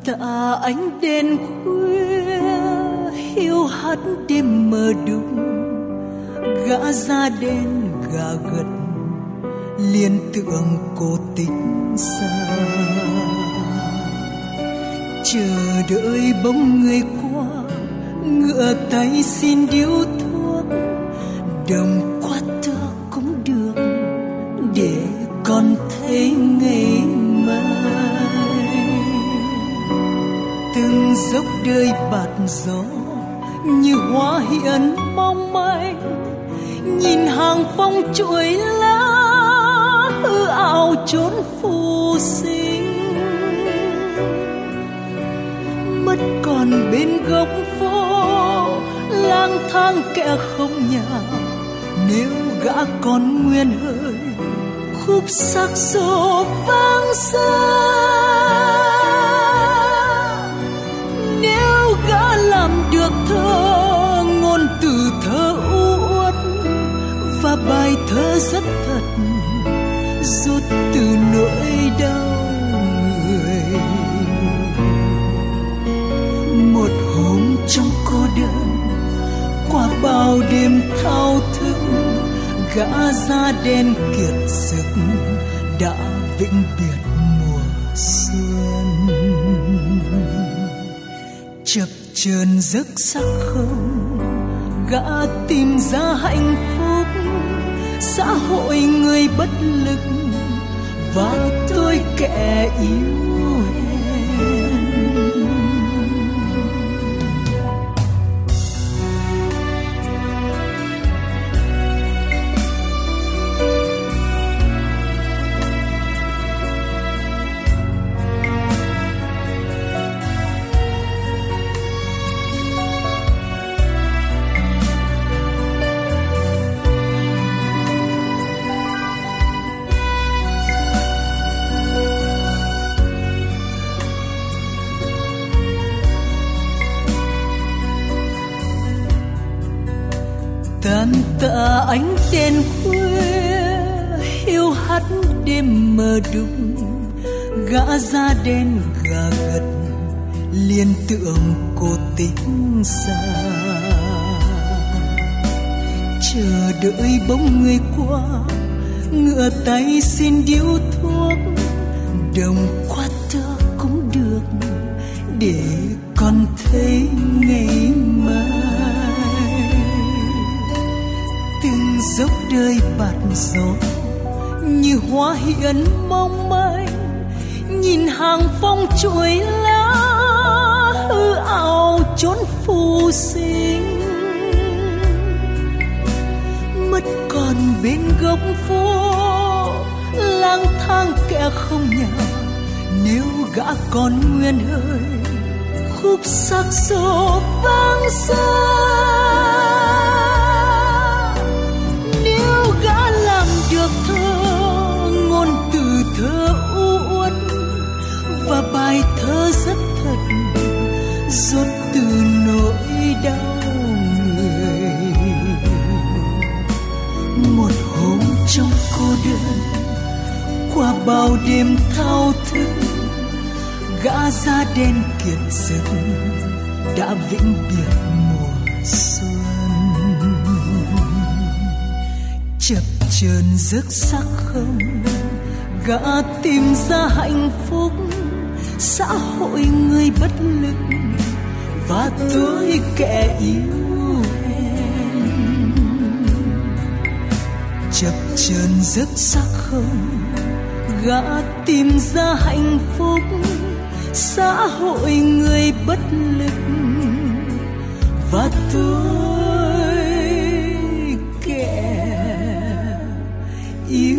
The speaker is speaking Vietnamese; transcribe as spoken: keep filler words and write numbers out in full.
tạ ánh đèn khuya hiu hắt đêm mờ đục, gã da đen gà gật liên tưởng cô tích xa. Chờ đợi bóng người qua, ngựa tay xin điếu thuốc, đồng qua tơ cũng được để con thấy ngày mai. Từng dốc đời bạt gió như hoa hiện mong manh, nhìn hàng phong chuỗi lá hư ảo trốn phù sinh. Mất còn bên góc phố lang thang kẻ không nhà, nếu gã còn nguyên hơi khúc sắc xô vang xa. Nếu gã làm được thơ ngôn từ thơ u uất, và bài thơ rất thật rút từ nỗi đau người. Một hôm trong cô đơn qua bao đêm thao thức, gã da đen kiệt sức đã vĩnh biệt mùa xuân. Chập chờn giấc sắc không, gã tìm ra hạnh phúc. Xã hội người bất lực và tôi kẻ yếu hèn. Tàn tạ ánh đèn khuya hiu hắt đêm mờ đục, gã da đen gà gật liên tưởng cô tích xa. Chờ đợi bóng người qua, ngựa tay xin điếu thuốc, đồng qua tơ cũng được để con thấy ngày mai. Từng dốc đời bạt gió như hoa hiện mong manh, nhìn hàng phong chuỗi lá hư ảo trốn phù sinh. Mất còn bên góc phố lang thang kẻ không nhà, nếu gã còn nguyên hơi khúc sắc xô vang xa. Nếu gã làm được thơ ngôn từ thơ u uất, và bài thơ rất thật rút từ nỗi đau người. Một hôm trong cô đơn qua bao đêm thao thức, gã da đen kiệt sức đã vĩnh biệt mùa xuân. Chập chờn giấc sắc không, gã tìm ra hạnh phúc. Xã hội người bất lực và tôi kẻ yếu hèn. Chập chờn giấc sắc không, gã tìm ra hạnh phúc. Xã hội người bất lực và tôi kẻ yếu.